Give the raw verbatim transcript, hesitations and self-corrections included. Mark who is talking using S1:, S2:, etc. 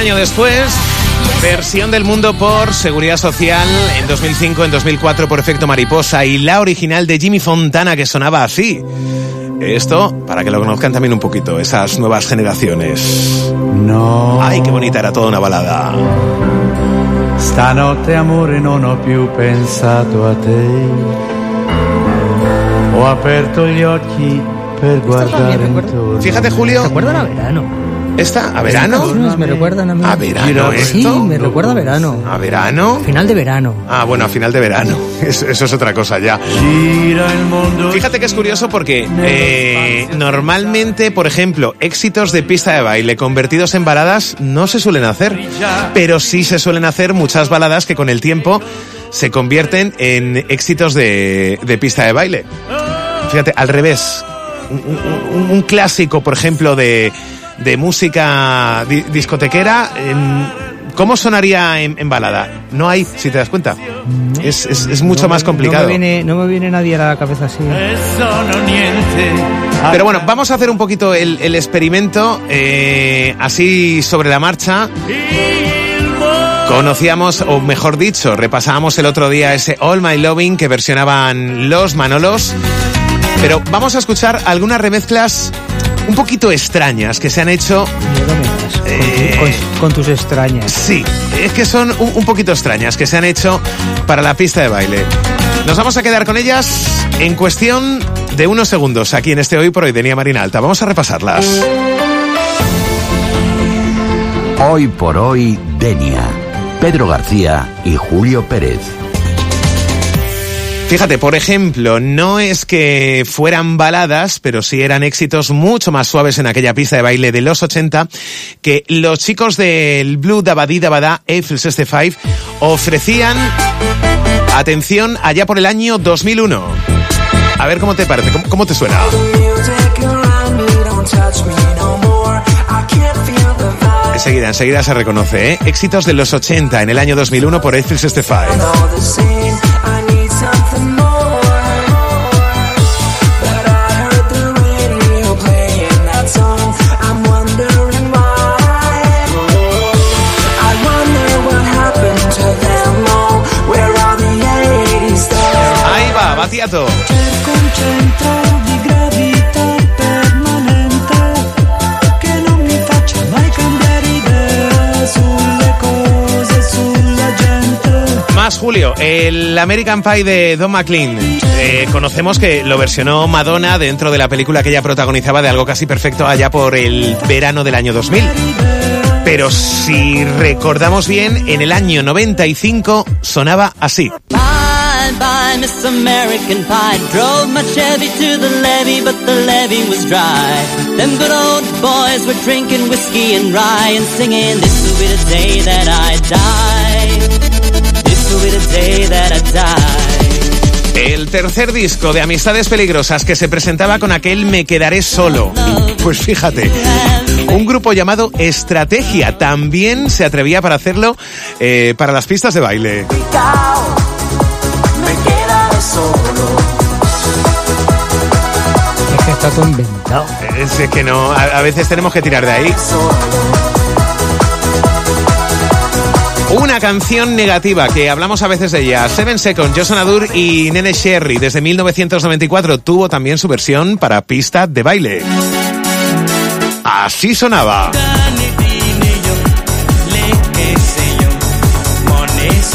S1: año después, versión del mundo por Seguridad Social, en dos mil cinco, en dos mil cuatro por Efecto Mariposa, y la original de Jimmy Fontana, que sonaba así. Esto, para que lo conozcan también un poquito, esas nuevas generaciones.
S2: No.
S1: Ay, qué bonita, era toda una balada.
S2: Stanotte amore non ho più pensato a te. Ho aperto gli occhi per guardare intorno.
S1: Fíjate, Julio.
S3: ¿Te acuerdan a verano?
S1: ¿Esta? ¿A verano?
S3: Me recuerdan a mí.
S1: ¿A verano esto?
S3: Sí, me recuerda a verano.
S1: ¿A verano?
S3: Final de verano.
S1: Ah, bueno, a final de verano. Eso, eso es otra cosa ya. Fíjate que es curioso porque eh, normalmente, por ejemplo, éxitos de pista de baile convertidos en baladas no se suelen hacer, pero sí se suelen hacer muchas baladas que con el tiempo se convierten en éxitos de, de pista de baile. Fíjate, al revés. Un, un, un clásico, por ejemplo, de... de música di- discotequera, en, ¿cómo sonaría en, en balada? No hay, si te das cuenta. Es, es, es mucho
S3: no
S1: más
S3: me,
S1: complicado.
S3: No me, viene, no me viene nadie a la cabeza así.
S1: Pero bueno, vamos a hacer un poquito el, el experimento, eh, así sobre la marcha. Conocíamos, o mejor dicho, repasábamos el otro día ese All My Loving que versionaban los Manolos. Pero vamos a escuchar algunas remezclas un poquito extrañas que se han hecho.
S3: Eh, con, con, con tus extrañas.
S1: Sí, es que son un, un poquito extrañas que se han hecho para la pista de baile. Nos vamos a quedar con ellas en cuestión de unos segundos aquí en este Hoy por Hoy de Denia Marina Alta. Vamos a repasarlas.
S4: Hoy por Hoy Denia. Pedro García y Julio Pérez.
S1: Fíjate, por ejemplo, no es que fueran baladas, pero sí eran éxitos mucho más suaves en aquella pista de baile de los ochenta que los chicos del Blue Dabadi Dabada Eiffel sesenta y cinco ofrecían, atención, allá por el año dos mil uno. A ver cómo te parece, cómo, cómo te suena. Enseguida, enseguida se reconoce, ¿eh? Éxitos de los ochenta en el año dos mil uno por Eiffel sesenta y cinco. Ahí va, Batiato. Más, Julio, el American Pie de Don McLean. Eh, conocemos que lo versionó Madonna dentro de la película que ella protagonizaba de Algo Casi Perfecto allá por el verano del año dos mil. Pero si recordamos bien, en el año noventa y cinco sonaba así.
S5: Bye, bye, Miss American Pie. Drove my Chevy to the levee, but the levee was dry. Them good old boys were drinking whiskey and rye and singing, this will be the day that I die. This will be the day that I die.
S1: El tercer disco de Amistades Peligrosas que se presentaba con aquel Me Quedaré Solo. Pues fíjate, un grupo llamado Estrategia también se atrevía para hacerlo eh, para las pistas de baile.
S5: Me quedaré solo.
S3: Es que está todo inventado.
S1: Es que no, a, a veces tenemos que tirar de ahí. Una canción negativa que hablamos a veces de ella. Seven Seconds, Joson Adur y Nene Sherry, desde mil novecientos noventa y cuatro, tuvo también su versión para pista de baile. Así sonaba.